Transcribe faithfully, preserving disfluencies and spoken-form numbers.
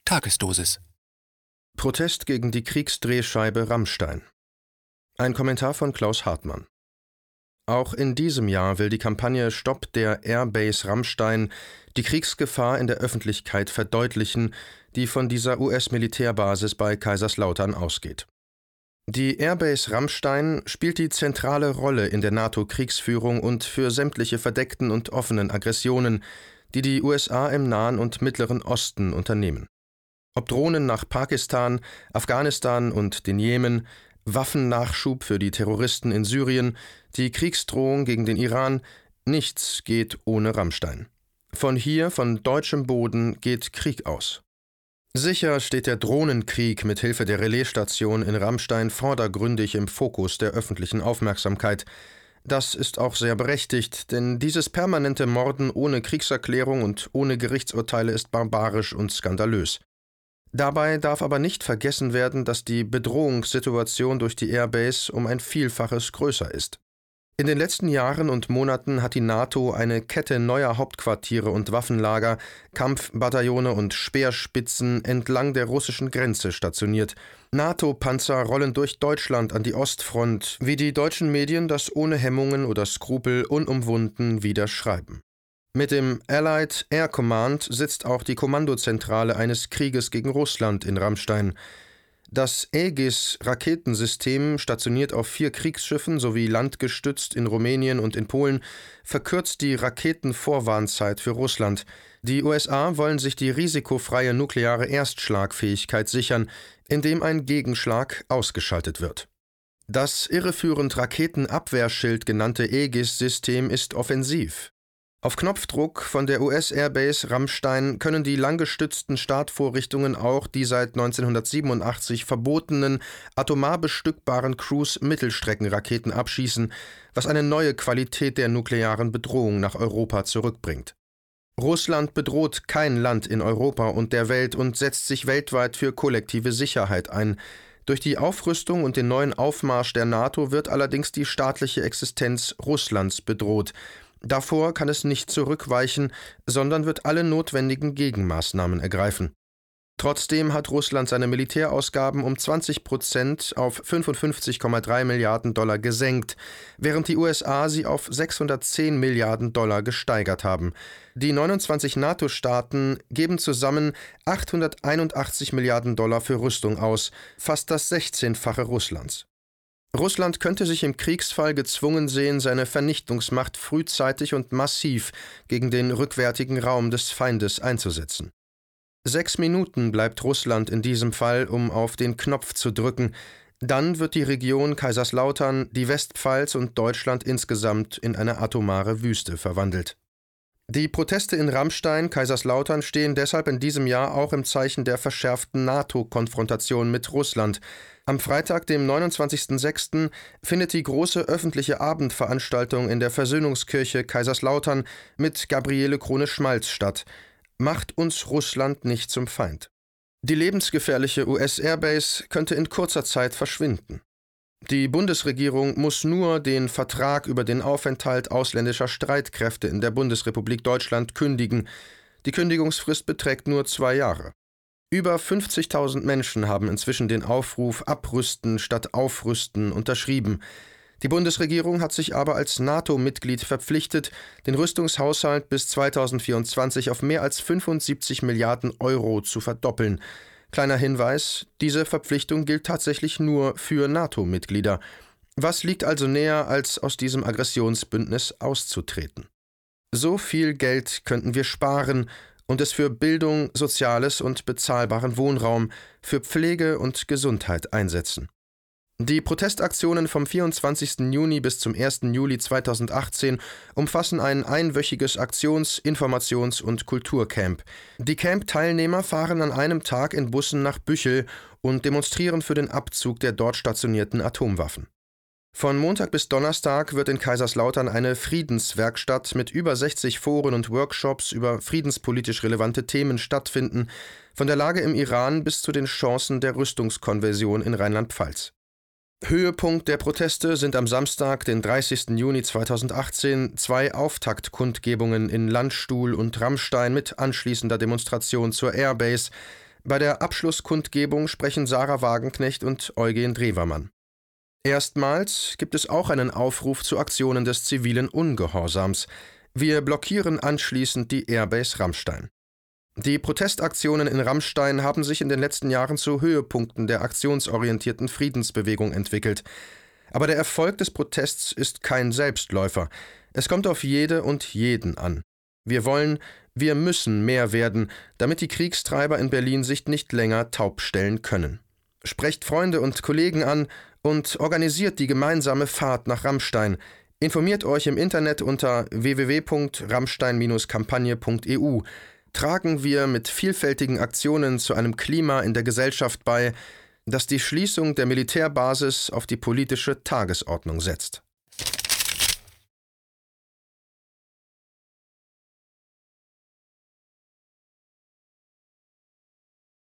Tagesdosis. Protest gegen die Kriegsdrehscheibe Rammstein. Ein Kommentar von Klaus Hartmann. Auch in diesem Jahr will die Kampagne Stopp der Airbase Rammstein die Kriegsgefahr in der Öffentlichkeit verdeutlichen, die von dieser U S-Militärbasis bei Kaiserslautern ausgeht. Die Airbase Rammstein spielt die zentrale Rolle in der NATO-Kriegsführung und für sämtliche verdeckten und offenen Aggressionen, die die U S A im Nahen und Mittleren Osten unternehmen. Ob Drohnen nach Pakistan, Afghanistan und den Jemen, Waffennachschub für die Terroristen in Syrien, die Kriegsdrohung gegen den Iran, nichts geht ohne Rammstein. Von hier, von deutschem Boden, geht Krieg aus. Sicher steht der Drohnenkrieg mit Hilfe der Relaisstation in Rammstein vordergründig im Fokus der öffentlichen Aufmerksamkeit. Das ist auch sehr berechtigt, denn dieses permanente Morden ohne Kriegserklärung und ohne Gerichtsurteile ist barbarisch und skandalös. Dabei darf aber nicht vergessen werden, dass die Bedrohungssituation durch die Airbase um ein Vielfaches größer ist. In den letzten Jahren und Monaten hat die NATO eine Kette neuer Hauptquartiere und Waffenlager, Kampfbataillone und Speerspitzen entlang der russischen Grenze stationiert. NATO-Panzer rollen durch Deutschland an die Ostfront, wie die deutschen Medien das ohne Hemmungen oder Skrupel unumwunden wieder schreiben. Mit dem Allied Air Command sitzt auch die Kommandozentrale eines Krieges gegen Russland in Rammstein. Das Aegis-Raketensystem, stationiert auf vier Kriegsschiffen sowie landgestützt in Rumänien und in Polen, verkürzt die Raketenvorwarnzeit für Russland. Die U S A wollen sich die risikofreie nukleare Erstschlagfähigkeit sichern, indem ein Gegenschlag ausgeschaltet wird. Das irreführend Raketenabwehrschild genannte Aegis-System ist offensiv. Auf Knopfdruck von der U S-Airbase Rammstein können die langgestützten Startvorrichtungen auch die seit neunzehnhundertsiebenundachtzig verbotenen, atomar bestückbaren Cruise-Mittelstreckenraketen abschießen, was eine neue Qualität der nuklearen Bedrohung nach Europa zurückbringt. Russland bedroht kein Land in Europa und der Welt und setzt sich weltweit für kollektive Sicherheit ein. Durch die Aufrüstung und den neuen Aufmarsch der NATO wird allerdings die staatliche Existenz Russlands bedroht. Davor kann es nicht zurückweichen, sondern wird alle notwendigen Gegenmaßnahmen ergreifen. Trotzdem hat Russland seine Militärausgaben um zwanzig Prozent auf fünfundfünfzig Komma drei Milliarden Dollar gesenkt, während die U S A sie auf sechshundertzehn Milliarden Dollar gesteigert haben. Die neunundzwanzig NATO-Staaten geben zusammen achthunderteinundachtzig Milliarden Dollar für Rüstung aus, fast das sechzehnfache Russlands. Russland könnte sich im Kriegsfall gezwungen sehen, seine Vernichtungsmacht frühzeitig und massiv gegen den rückwärtigen Raum des Feindes einzusetzen. Sechs Minuten bleibt Russland in diesem Fall, um auf den Knopf zu drücken. Dann wird die Region Kaiserslautern, die Westpfalz und Deutschland insgesamt in eine atomare Wüste verwandelt. Die Proteste in Rammstein, Kaiserslautern stehen deshalb in diesem Jahr auch im Zeichen der verschärften NATO-Konfrontation mit Russland. Am Freitag, dem neunundzwanzigsten sechsten, findet die große öffentliche Abendveranstaltung in der Versöhnungskirche Kaiserslautern mit Gabriele Krone-Schmalz statt. Macht uns Russland nicht zum Feind. Die lebensgefährliche U S-Airbase könnte in kurzer Zeit verschwinden. Die Bundesregierung muss nur den Vertrag über den Aufenthalt ausländischer Streitkräfte in der Bundesrepublik Deutschland kündigen. Die Kündigungsfrist beträgt nur zwei Jahre. Über fünfzigtausend Menschen haben inzwischen den Aufruf Abrüsten statt Aufrüsten unterschrieben. Die Bundesregierung hat sich aber als NATO-Mitglied verpflichtet, den Rüstungshaushalt bis zweitausendvierundzwanzig auf mehr als fünfundsiebzig Milliarden Euro zu verdoppeln. Kleiner Hinweis, diese Verpflichtung gilt tatsächlich nur für NATO-Mitglieder. Was liegt also näher, als aus diesem Aggressionsbündnis auszutreten? So viel Geld könnten wir sparen und es für Bildung, Soziales und bezahlbaren Wohnraum, für Pflege und Gesundheit einsetzen. Die Protestaktionen vom vierundzwanzigsten Juni bis zum ersten Juli zweitausendachtzehn umfassen ein einwöchiges Aktions-, Informations- und Kulturcamp. Die Camp-Teilnehmer fahren an einem Tag in Bussen nach Büchel und demonstrieren für den Abzug der dort stationierten Atomwaffen. Von Montag bis Donnerstag wird in Kaiserslautern eine Friedenswerkstatt mit über sechzig Foren und Workshops über friedenspolitisch relevante Themen stattfinden, von der Lage im Iran bis zu den Chancen der Rüstungskonversion in Rheinland-Pfalz. Höhepunkt der Proteste sind am Samstag, den dreißigsten Juni zweitausendachtzehn, zwei Auftaktkundgebungen in Landstuhl und Rammstein mit anschließender Demonstration zur Airbase. Bei der Abschlusskundgebung sprechen Sarah Wagenknecht und Eugen Drewermann. Erstmals gibt es auch einen Aufruf zu Aktionen des zivilen Ungehorsams. Wir blockieren anschließend die Airbase Ramstein. Die Protestaktionen in Ramstein haben sich in den letzten Jahren zu Höhepunkten der aktionsorientierten Friedensbewegung entwickelt. Aber der Erfolg des Protests ist kein Selbstläufer. Es kommt auf jede und jeden an. Wir wollen, wir müssen mehr werden, damit die Kriegstreiber in Berlin sich nicht länger taub stellen können. Sprecht Freunde und Kollegen an und organisiert die gemeinsame Fahrt nach Ramstein. Informiert euch im Internet unter w w w punkt ramstein kampagne punkt e u. Tragen wir mit vielfältigen Aktionen zu einem Klima in der Gesellschaft bei, das die Schließung der Militärbasis auf die politische Tagesordnung setzt.